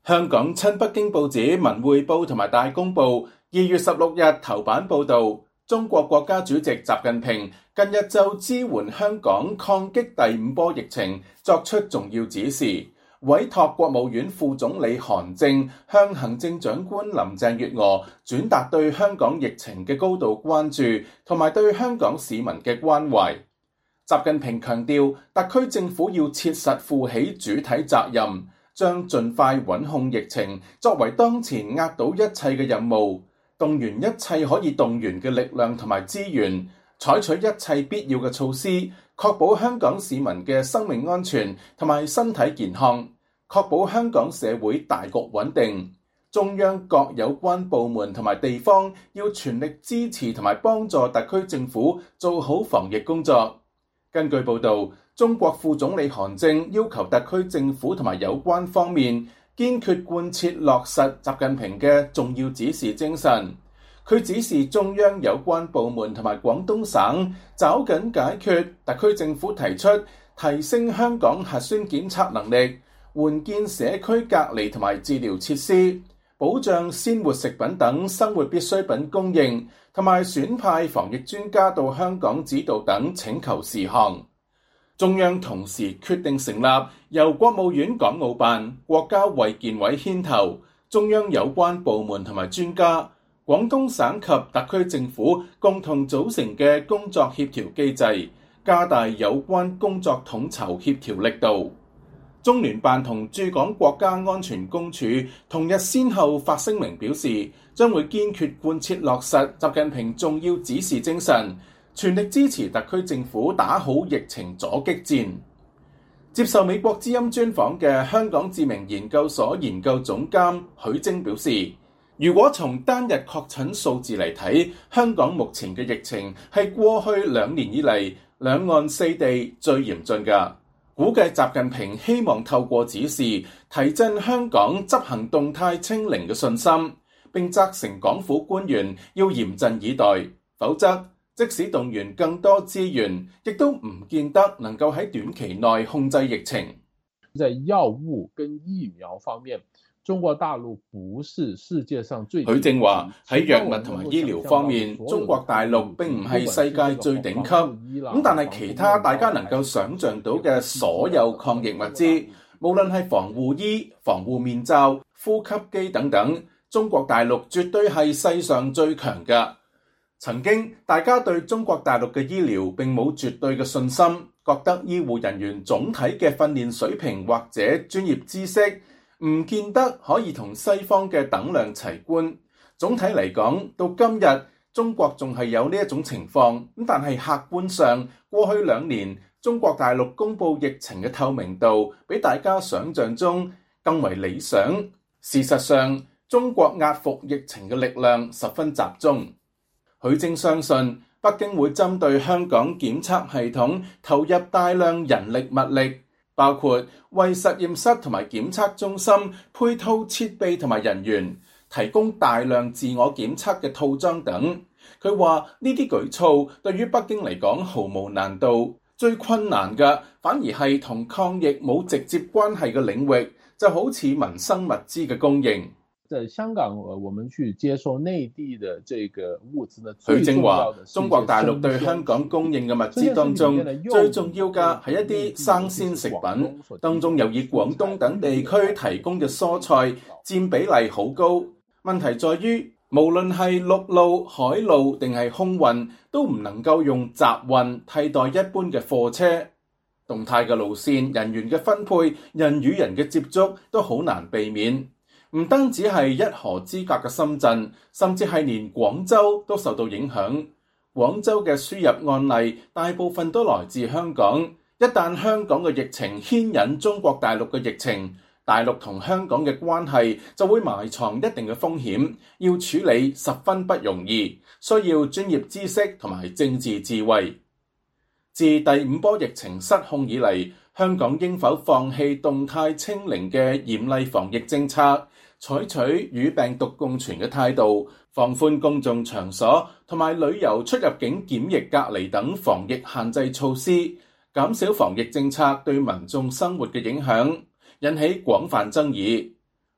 香港親北京報紙《文匯報》同埋《大公報》2月16日頭版報導，中國國家主席習近平近日就支援香港抗擊第5波疫情作出重要指示，委託國務院副總理韓正向行政長官林鄭月娥轉達對香港疫情嘅高度關注同埋對香港市民嘅關懷。習近平強調，特區政府要切實負起主體責任，將盡快穩控疫情作為當前壓倒一切嘅任務，動員一切可以動員嘅力量同埋資源，採取一切必要嘅措施，確保香港市民嘅生命安全同埋身體健康，確保香港社會大局穩定。中央各有關部門同埋地方要全力支持同埋幫助特區政府做好防疫工作。根據報導，中國副總理韓正要求特區政府同埋有關方面堅決貫徹落實習近平嘅重要指示精神。佢指示中央有關部門同埋廣東省抓緊解決特區政府提出提升香港核酸檢測能力、援建社區隔離同埋治療設施、保障鮮活食品等生活必需品供應，同埋選派防疫專家到香港指導等請求事項。中央同時決定成立由國務院港澳辦、國家衛健委牽頭，中央有關部門同埋專家、廣東省及特區政府共同組成嘅工作協調機制，加大有關工作統籌協調力度。中聯辦同駐港國家安全公署同日先後發聲明表示，將會堅決貫徹落實習近平重要指示精神，全力支持特區政府打好疫情阻擊戰。接受美國之音專訪嘅香港智明研究所研究總監許楨表示，如果從單日確診數字嚟睇，香港目前嘅疫情係過去2年以嚟兩岸四地最嚴峻㗎。估計習近平希望透過指示提振香港執行動態清零嘅信心，並責成港府官員要嚴陣以待，否則即使動員更多資源，亦都唔見得能夠喺短期內控制疫情。 在藥物跟疫苗方面，中國大陸不是世界上最。 許楨話喺藥物同埋醫療方面，中國大陸並唔係世界最頂級，但係其他大家能夠想像到嘅所有抗疫物資，無論係防護衣、防護面罩、呼吸機等等，中國大陸絕對係世上最強嘅。曾經大家對中國大陸嘅醫療並冇絕對嘅信心，覺得醫護人員總體嘅訓練水平或者專業知識唔見得可以同西方嘅等量齊觀。總體嚟講，到今日中國仲係有呢一種情況，但係客觀上過去2年中國大陸公布疫情嘅透明度比大家想象中更為理想。事實上，中國壓服疫情嘅力量十分集中。許楨相信北京會針對香港檢測系統投入大量人力物力，包括為實驗室同埋檢測中心配套設備同埋人員，提供大量自我檢測嘅套裝等。佢話呢啲舉措對於北京嚟講毫無難度，最困難嘅反而係同抗疫冇直接關係嘅領域，就好似民生物資嘅供應。 在香港，我們去接受內地的這個物資呢？ 許楨話，中國大陸對香港供應嘅物資當中，最重要嘅係一啲生鮮食品，當中又以廣東等地區提供嘅蔬菜佔比例好高。問題在於，無論係陸路、海路定係空運，都唔能夠用集運替代一般嘅貨車。動態嘅路線、人員嘅分配、人與人嘅接觸都好難避免。唔單止係一河之隔嘅深圳，甚至係連廣州都受到影響。廣州嘅輸入案例大部分都來自香港。一旦香港嘅疫情牽引中國大陸嘅疫情，大陸同香港嘅關係就會埋藏一定嘅風險，要處理十分不容易，需要專業知識同埋政治智慧。自第5波疫情失控以嚟，香港應否放棄動態清零嘅嚴厲防疫政策，採取與病毒共存嘅態度，放寬公眾場所同埋旅遊出入境檢疫隔離等防疫限制措施，減少防疫政策對民眾生活嘅影響，引起廣泛爭議。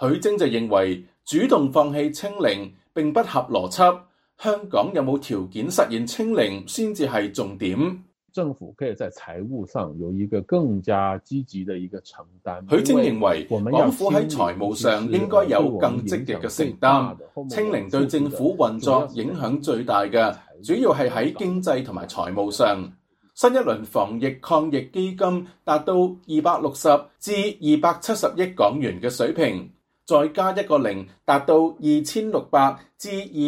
許楨就認為主動放棄清零並不合邏輯，香港有冇條件實現清零先至係重點。 政府可以在財務上有一個更加積極的一個承擔。 許楨認為港府喺財務上應該有更積極嘅承擔。清零對政府運作影響最大嘅，主要係喺經濟同埋財務上。新一輪防疫抗疫基金達到260至270億港元嘅水平，再加一個零，達到2600至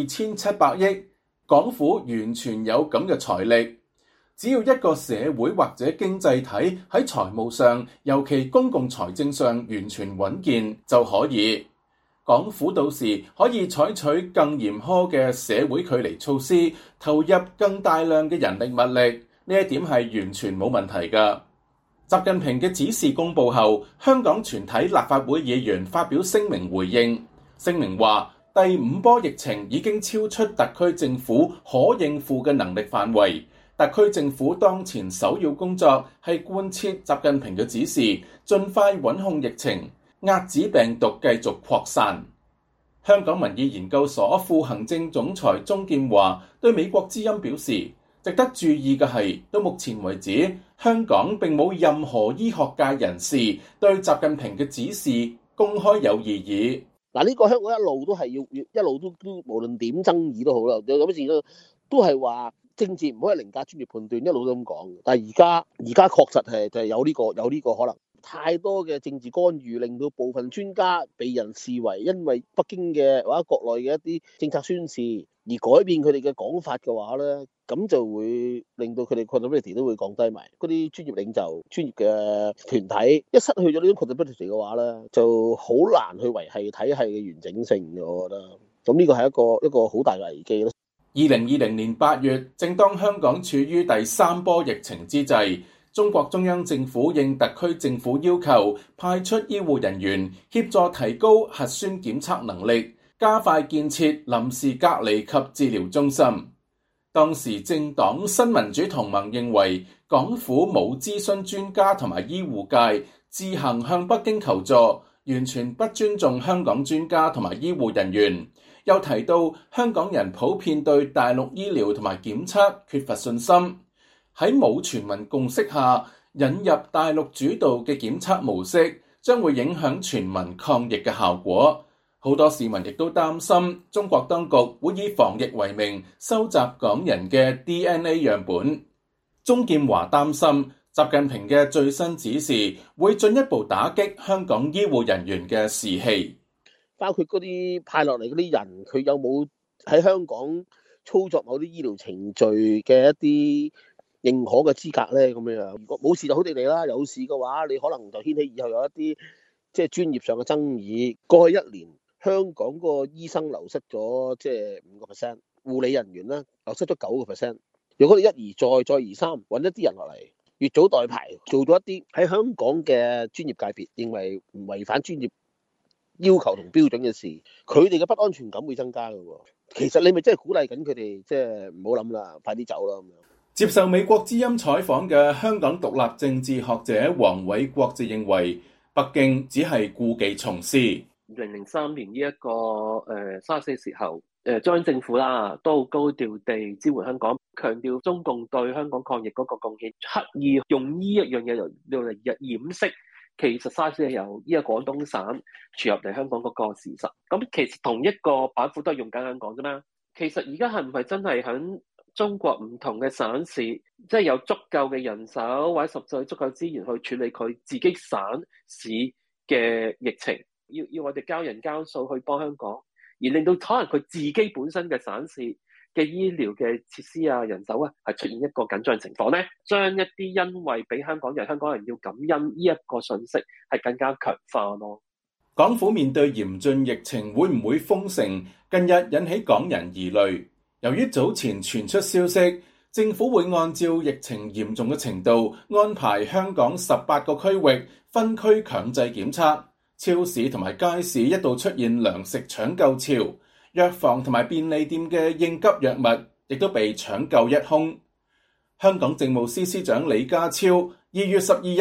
2700億。港府完全有咁嘅財力。只要一個社會或者經濟體喺財務上，尤其公共財政上完全穩健就可以。港府到時可以採取更嚴苛嘅社會距離措施，投入更大量嘅人力物力，呢一點係完全冇問題㗎。習近平嘅指示公佈後，香港全體立法會議員發表聲明回應。聲明話，第5波疫情已經超出特區政府可應付嘅能力範圍。特區政府當前首要工作係貫徹習近平嘅指示，盡快穩控疫情，遏止病毒繼續擴散。香港民意研究所副行政總裁鍾劍華對美國之音表示，值得注意嘅係，到目前為止，香港並冇任何醫學界人士對習近平嘅指示公開有異議。 嗱，呢個香港一路都係要一路都無論點爭議都好啦，有咁事都係話。政治唔可以凌駕專業判斷，一路都咁講。但係而家確實係有呢個可能。太多嘅政治干預，令到部分專家被人視為因為北京嘅或者國內嘅一啲政策宣示而改變佢哋嘅講法嘅話咧，咁就會令到佢哋 credibility 都會降低埋。嗰啲專業領袖、專業嘅團體一失去咗呢種 credibility 嘅話咧，就好難去維繫體系嘅完整性嘅。我覺得，咁呢個係一個好大嘅危機咯。 2020年8月，正當香港處於第3波疫情之際，中國中央政府應特區政府要求，派出醫護人員協助提高核酸檢測能力，加快建設臨時隔離及治療中心。當時政黨新民主同盟認為，港府冇諮詢專家同埋醫護界，自行向北京求助，完全不尊重香港專家同埋醫護人員。又提到香港人普遍對大陸醫療同埋檢測缺乏信心，喺冇全民共識下引入大陸主導嘅檢測模式，將會影響全民抗疫嘅效果。好多市民亦都擔心中國當局會以防疫為名收集港人嘅 DNA 樣本。鍾劍華擔心習近平嘅最新指示會進一步打擊香港醫護人員嘅士氣。 包括嗰啲派落嚟嗰啲人，佢有冇喺香港操作某啲醫療程序嘅一啲認可嘅資格咧？咁樣，如果冇事就好地地啦，有事嘅話，你可能就掀起以後有一啲即係專業上嘅爭議。過去1年，香港個醫生流失咗即係5%，護理人員咧流失咗9%。如果你一而再而三揾一啲人落嚟，越早代牌，做咗一啲喺香港嘅專業界別認為唔違反專業要求同標準嘅事，佢哋嘅不安全感會增加嘅喎。其實你咪真係鼓勵緊佢哋，即係唔好諗啦，快啲走啦咁樣。 接受美國之音採訪嘅香港獨立政治學者黃偉國就認為，北京只係故技重施。 2003年呢一個SARS嘅時候，中央政府啦都好高調地支援香港，強調中共對香港抗疫嗰個貢獻，刻意用呢一樣嘢嚟掩飾。其實 SARS 係由呢個廣東省傳入嚟香港嗰個事實，咁其實同一個板斧都係用緊香港啫嘛。其實而家係唔係真係喺中國唔同嘅省市，即係有足夠嘅人手或者實際足夠資源去處理佢自己省市嘅疫情？要我哋交人交數去幫香港，而令到可能佢自己本身嘅省市嘅醫療嘅設施啊、人手啊，係出現一個緊張情況咧，將一啲因為俾香港人要感恩呢一個信息係更加強化咯。 港府面對嚴峻疫情，會唔會封城？近日引起港人疑慮。由於早前傳出消息，政府會按照疫情嚴重嘅程度安排香港18個區域分區強制檢測。超市同埋街市一度出現糧食搶購潮，藥房同埋便利店嘅應急藥物亦都被搶購一空。香港政務司司長李家超2月12日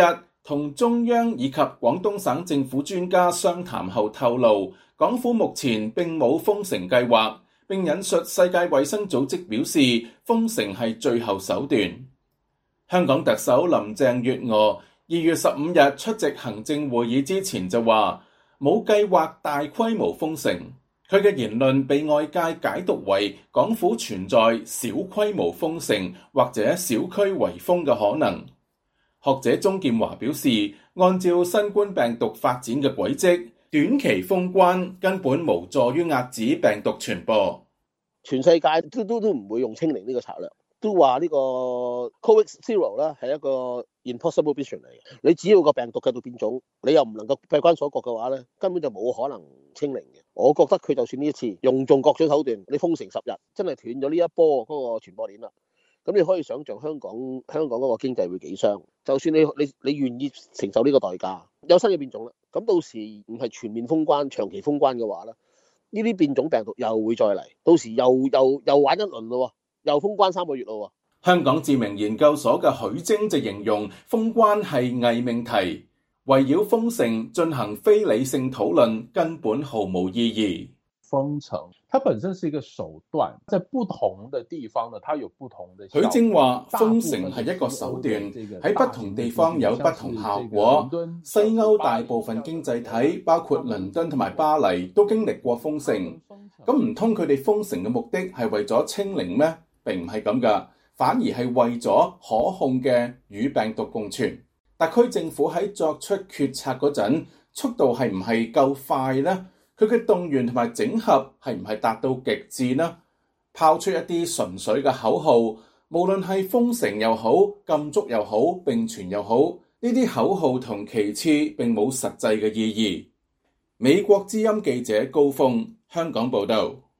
同中央以及廣東省政府專家商談後透露，港府目前並冇封城計劃，並引述世界衛生組織表示，封城係最後手段。香港特首林鄭月娥2月15日出席行政會議之前就話，冇計劃大規模封城。佢嘅言論被外界解讀為港府存在小規模封城或者小區圍封嘅可能。學者鍾劍華表示，按照新冠病毒發展嘅軌跡，短期封關根本無助於遏止病毒傳播。 全世界都唔會用清零呢個策略，都話呢個 Covid Zero 啦係一個 impossible mission 嚟嘅。你只要個病毒繼續變種，你又唔能夠閉關鎖國嘅話咧，根本就冇可能清零嘅。我覺得佢就算呢一次用盡各種手段，你封城10日，真係斷咗呢一波嗰個傳播鏈啦。咁你可以想象香港嗰個經濟會幾傷。就算你願意承受呢個代價，有新嘅變種啦，咁到時唔係全面封關、長期封關嘅話咧，呢啲變種病毒又會再嚟，到時又玩一輪咯，又封關3個月咯。 香港智明研究所嘅許晶就形容封關係偽命題，圍繞封城進行非理性討論根本毫無意義。 封城它本身是一個手段，在不同的地方呢，它有不同的效果。 許晶話封城係一個手段，喺不同地方有不同效果。西歐大部分經濟體，包括倫敦同埋巴黎，都經歷過封城。咁唔通佢哋封城嘅目的係為咗清零咩？並唔係咁㗎，反而係為咗可控嘅與病毒共存。特區政府喺作出決策嗰陣，速度係唔係夠快呢？佢嘅動員同埋整合係唔係達到極致呢？拋出一啲純粹嘅口號，無論係封城又好、禁足又好、並存又好，呢啲口號同其次並冇實際嘅意義。美國之音記者高峰，香港報導。